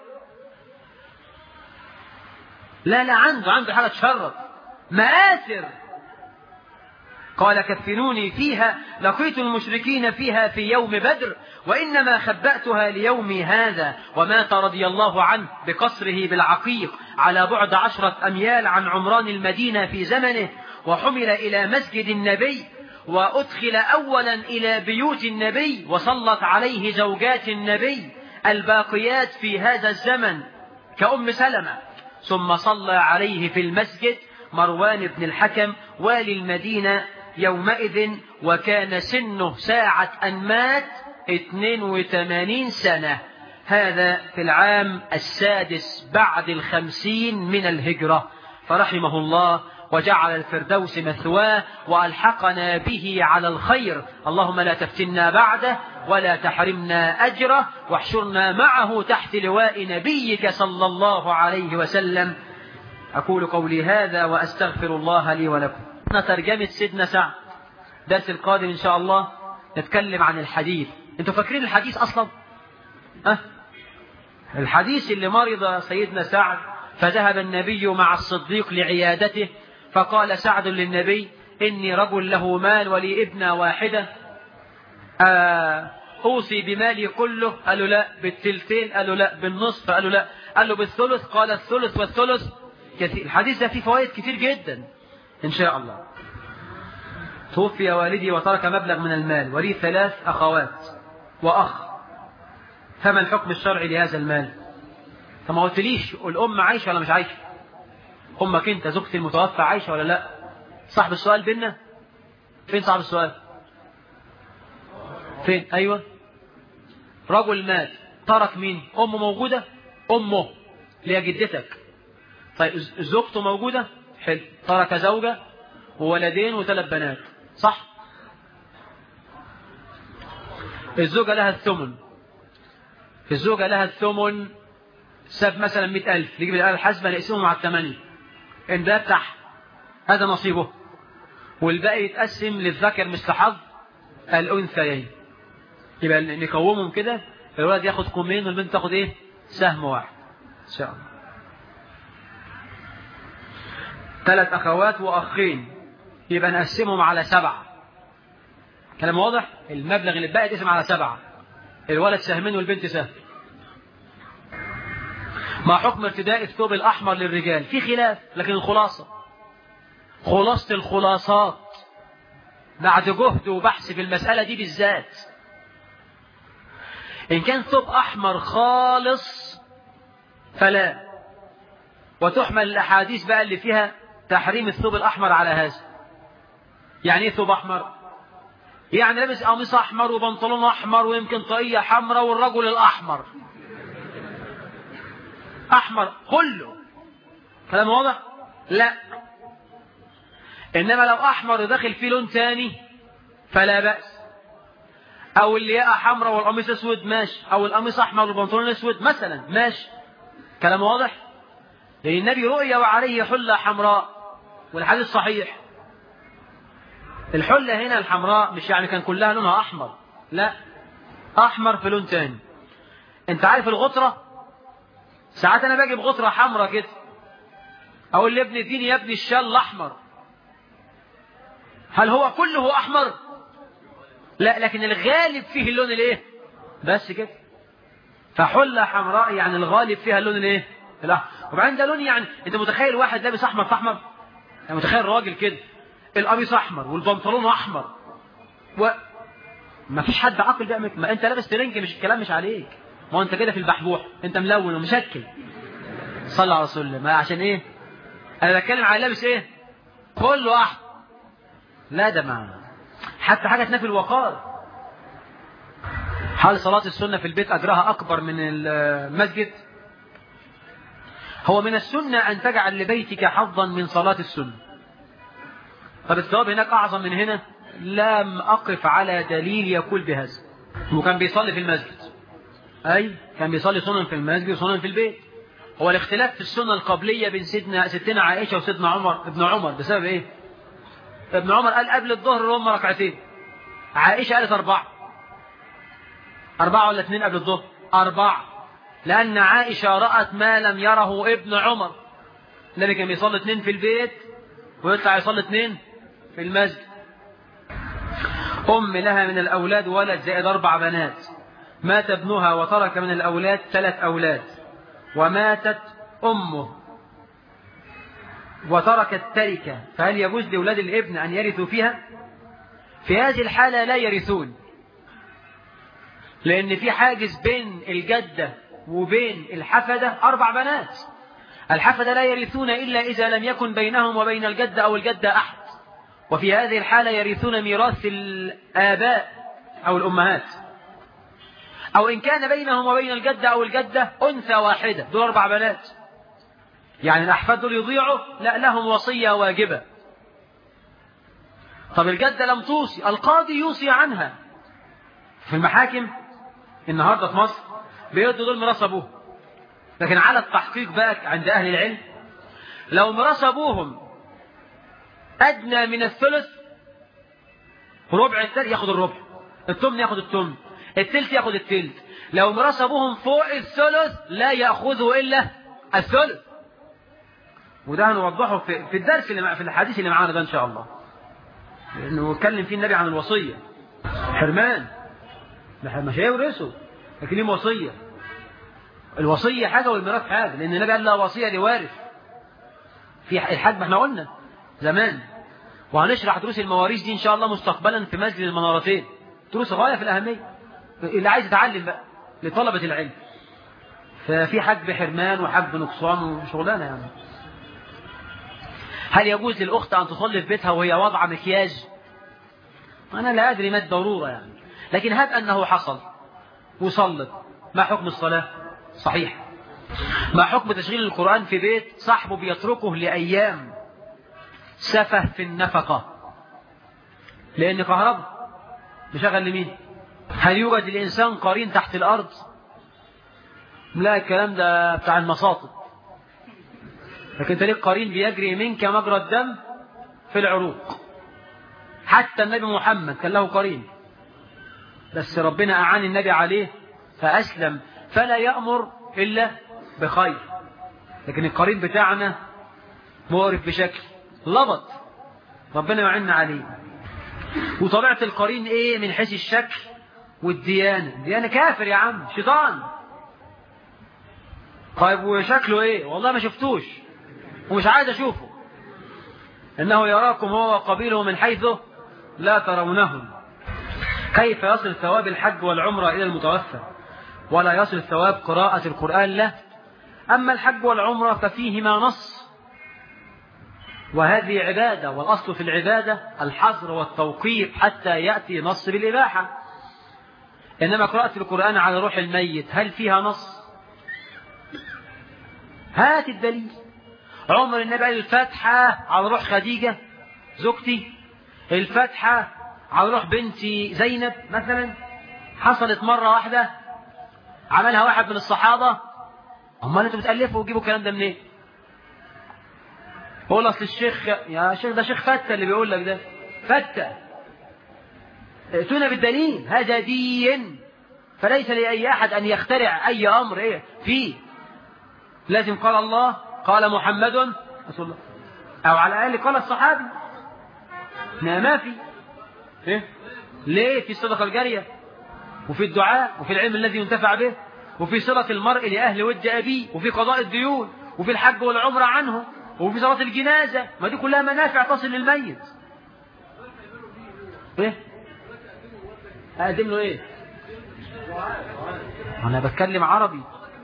لا لا، عنده عنده حاجة تشرف، مآثر. قال كفنوني فيها لقيت المشركين فيها في يوم بدر وإنما خبأتها ليومي هذا. ومات رضي الله عنه بقصره بالعقيق على بعد عشرة أميال عن عمران المدينة في زمنه، وحمل إلى مسجد النبي، وأدخل أولا إلى بيوت النبي، وصلت عليه زوجات النبي الباقيات في هذا الزمن كأم سلمة، ثم صلى عليه في المسجد مروان بن الحكم والي المدينة يومئذ، وكان سنه ساعة أن مات اثنين وثمانين سنة. هذا في العام السادس بعد الخمسين من الهجرة، فرحمه الله وجعل الفردوس مثواه وألحقنا به على الخير. اللهم لا تفتنا بعده ولا تحرمنا أجره، واحشرنا معه تحت لواء نبيك صلى الله عليه وسلم. أقول قولي هذا وأستغفر الله لي ولكم. ترجمة سيدنا سعد. درس القادم إن شاء الله نتكلم عن الحديث. أنتوا فاكرين الحديث أصلا؟ أه؟ الحديث اللي مرض سيدنا سعد فذهب النبي مع الصديق لعيادته، فقال سعد للنبي إني رجل له مال ولي ابنة واحدة، أوصي بمالي كله؟ قالوا لا. بالثلثين؟ قالوا لا. بالنصف؟ قالوا لا. قال له بالثلث؟ قال الثلث والثلث كثير. الحديث ده فيه فوائد كتير جدا إن شاء الله. توفي والدي وترك مبلغ من المال ولي ثلاث أخوات وأخ، فما الحكم الشرعي لهذا المال؟ فما قلتليش الأم عايشة ولا مش عايشة؟ أمك أنت زوجتي المتوفى عايشة ولا لا؟ صاحب السؤال بينا فين؟ صاحب السؤال فين؟ أيوة. رجل مات ترك مين؟ أمه موجودة؟ أمه اللي هي جدتك. طيب زوجته موجودة؟ حلو. ترك زوجة وولدين وثلاث بنات، صح؟ الزوجة لها الثمن. الزوجة لها الثمن، ساب مثلا مئة ألف، نجيب الآلة الحاسبة نقسمهم على الثمانية، إن ده بتاعها هذا نصيبه، والباقي يتقسم للذكر مثل حظ الأنثيين. يبقى نقومهم كده، الولد ياخد كومين والبنت تاخد إيه؟ سهم واحد إن شاء الله. ثلاث أخوات وأخين، يبقى نقسمهم على سبعة. كلام واضح؟ المبلغ اللي بقى يتقسم على سبعة، الولد سهمين والبنت سهم. ما حكم ارتداء الثوب الأحمر للرجال؟ في خلاف، لكن الخلاصة خلاصة الخلاصات بعد جهد وبحث في المسألة دي بالذات، إن كان ثوب أحمر خالص فلا، وتحمل الأحاديث بقى اللي فيها تحريم الثوب الأحمر على هذا. يعني إيه ثوب أحمر؟ يعني لابس قميص أحمر وبنطلون أحمر ويمكن طاقية حمراء والرجل الأحمر أحمر كله. كلام واضح؟ لا. إنما لو أحمر داخل فيه لون تاني فلا بأس، أو اللياقة حمراء والقميص أسود ماشي، أو القميص أحمر والبنطلون أسود مثلا ماشي. كلام واضح؟ لأن النبي رؤيا وعليه حلة حمراء، والحديث صحيح. الحلة هنا الحمراء مش يعني كان كلها لونها أحمر، لا، أحمر في لون تاني. أنت عارف الغطرة؟ ساعات أنا باجي بغطرة حمراء كده، أقول لابني اديني يا ابني الشال الأحمر. هل هو كله أحمر؟ لا، لكن الغالب فيه اللون الايه؟ بس كده. فحلة حمراء يعني الغالب فيها اللون الايه؟ الأحمر. وبعدين ده لون، يعني أنت متخيل واحد لابس أحمر في أحمر؟ يعني متخيل راجل كده القميص أحمر والبنطلون أحمر، وما فيش حد عاقل بيعمل. ما أنت لابس ترنج، مش الكلام مش عليك، ما هو أنت كده في البحبوح، أنت ملون ومشكل. صلى على رسول الله. ما عشان إيه؟ أنا بتكلم على لابس إيه؟ كله أحمر. لا ده ما حتى حاجة تنافي الوقار. هل صلاة السنة في البيت أجرها أكبر من المسجد؟ هو من السنة أن تجعل لبيتك حظا من صلاة السنة. طب الثواب هناك أعظم من هنا؟ لم أقف على دليل يقول بهذا. وكان بيصلي في المسجد. أي كان بيصلي سنن في المسجد وسنن في البيت. هو الاختلاف في السنة القبلية بين سيدنا ستنا عائشة وسيدنا عمر ابن عمر بسبب إيه؟ ابن عمر قال قبل الظهر هم ركعتين، عائشة قالت أربعة. أربعة ولا اثنين قبل الظهر؟ أربعة، لأن عائشة رأت ما لم يره ابن عمر. النبي كان يصلي اثنين في البيت ويطلع يصلي اثنين في المسجد. أم لها من الأولاد ولد زائد أربع بنات، مات ابنها وترك من الأولاد ثلاث أولاد، وماتت أمه وتركت تركة، فهل يجوز لأولاد الابن أن يرثوا فيها؟ في هذه الحالة لا يرثون، لأن في حاجز بين الجدة وبين الحفدة أربع بنات. الحفدة لا يرثون إلا إذا لم يكن بينهم وبين الجدة أو الجدة أحد، وفي هذه الحالة يرثون ميراث الآباء أو الأمهات، أو إن كان بينهم وبين الجدة أو الجدة أنثى واحدة، دول أربع بنات، يعني الأحفاد دول يضيعوا؟ لا، لهم وصية واجبة. طب الجدة لم توصي، القاضي يوصي عنها. في المحاكم النهاردة في مصر بيدوا دول ميراث أبوه، لكن على التحقيق بقى عند أهل العلم لو ميراث أبوهم أدنى من الثلث، ربع الثلث ياخد الربع، الثمن ياخد الثمن، الثلث ياخد الثلث. لو ميراث أبوهم فوق الثلث لا يأخذه إلا الثلث. وده هنوضحه في في الدرس اللي في الحديث اللي معانا ده إن شاء الله، لأنه اتكلم فيه النبي عن الوصية. حرمان مش هيورثوا، لكن ليه وصية. الوصية حاجة والميراث حاجة، لأن النبي قال لا وصية لوارث. في الحج ما احنا قلنا زمان، وهنشرح دروس المواريث دي إن شاء الله مستقبلا في مسجد المنارتين، دروس غاية في الأهمية اللي عايز يتعلم بقى لطلبة العلم. ففي حج بحرمان وحج بنقصان وشغلانة يعني. هل يجوز للأخت أن تصلي في بيتها وهي وضع مكياج؟ أنا لا أدري ما الضرورة يعني، لكن هب أنه حصل وصلت، ما حكم الصلاة؟ صحيح. ما حكم تشغيل القرآن في بيت صاحبه بيتركه لأيام سفه في النفقة لأن كهرباء؟ بشغل لمين؟ هل يوجد الإنسان قرين تحت الأرض؟ لا، الكلام ده بتاع المصاطب. لكن انت ليك قرين بيجري منك مجرى الدم في العروق. حتى النبي محمد كان له قرين، بس ربنا أعان النبي عليه فأسلم، فلا يأمر إلا بخير. لكن القرين بتاعنا مقرف بشكل لبط، ربنا يعين عليه. وطبيعة القرين ايه من حيث الشكل والديانة؟ الديانة كافر يا عم، شيطان. طيب وشكله ايه؟ والله ما شفتوش ومش عايز اشوفه. انه يراكم هو وقبيله من حيث لا ترونهم. كيف يصل ثواب الحج والعمرة الى المتوفى ولا يصل ثواب قراءة القرآن له؟ اما الحج والعمرة ففيهما نص، وهذه عبادة، والأصل في العبادة الحظر والتوقيف حتى يأتي نص بالإباحة. إنما قراءة القرآن على روح الميت هل فيها نص؟ هات الدليل. عمر النبي قال الفاتحة على روح خديجة زوجتي، الفاتحة على روح بنتي زينب مثلا، حصلت مرة واحدة عملها واحد من الصحابة. أمال أنتوا بتألفوا وتجيبوا الكلام ده منين؟ بقول أصل الشيخ، يا شيخ ده شيخ فتة اللي بيقول لك ده فتة. ائتونا بالدليل، هذا دين، فليس لأي أحد أن يخترع أي أمر إيه فيه. لازم قال الله، قال محمد رسول الله، أو على الأقل قال الصحابي. ما في إيه؟ ليه؟ في الصدقة الجارية، وفي الدعاء، وفي العلم الذي ينتفع به، وفي صلة المرء لأهل ود أبيه، وفي قضاء الديون، وفي الحج والعمرة عنه، وفي صلاة الجنازة. ما دي كلها منافع تصل للميت. ايه؟ اقدم له ايه؟ انا بتكلم عربي.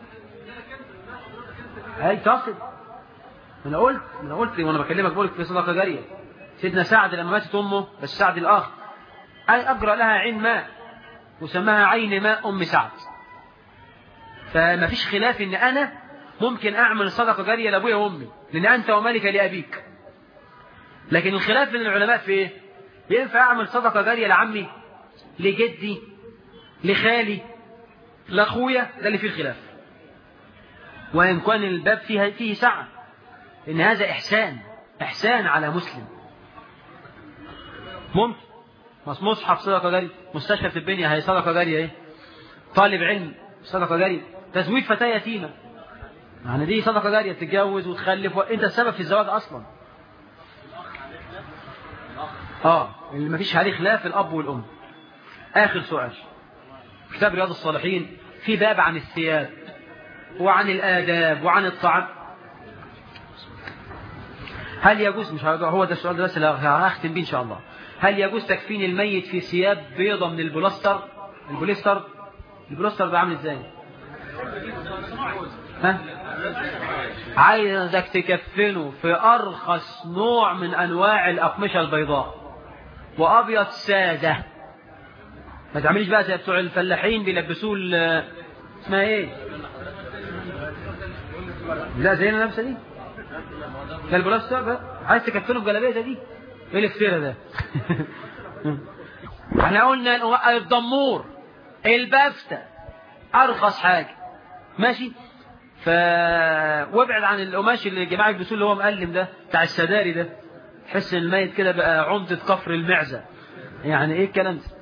اي تصل. انا قلت انا قلت وانا بكلمك بقولك في صدقة جارية. سيدنا سعد لما ماتت امه، بس سعد الاخ، اي اجرى لها عين ماء وسماها عين ماء ام سعد. فما فيش خلاف ان انا ممكن اعمل صدقة جارية لابويا وامي، لان انت ومالك لابيك. لكن الخلاف بين العلماء في ايه؟ ينفع اعمل صدقة جارية لعمي، لجدي، لخالي لاخويا، ده اللي فيه الخلاف. وإن كان الباب فيه فيه سعة، إن هذا إحسان إحسان على مسلم. ممكن مصحف صدقة جارية، مستشفى في البنية هي صدقة جارية ايه، طالب علم صدقة جارية، تزويج فتاة يتيمة يعني دي صدقة جارية، تتجوز وتخلف وانت السبب في الزواج اصلا. اه اللي مفيش عليه خلاف الاب والام. اخر سؤال، كتاب رياض الصالحين في باب عن الثياب وعن الآداب وعن الطعام. هل يجوز، مش هو ده السؤال ده بس اللي هختم بيه ان شاء الله، هل يجوز تكفين الميت في ثياب بيضة من البوليستر؟ البوليستر البوليستر ده عامل ازاي؟ ها؟ عايزك تكفنه في ارخص نوع من انواع الاقمشة البيضاء وابيض سادة، ما تعمليش بقى زي بتوع الفلاحين بيلبسوه اسمها ايه؟ لا زينا لابسه دي ده البوليستر ده، عايز تكفنه بجلابيه زي دي؟ ايه الافتراء ده؟ احنا قلنا الضمور البافتة ارخص حاجة ماشي، ف وابعد عن القماش اللي الجماعه يلبسوه اللي هو مقلم ده بتاع السداري ده، تحس الميت كده بقى عمدة كفر المعزة، يعني ايه الكلام ده؟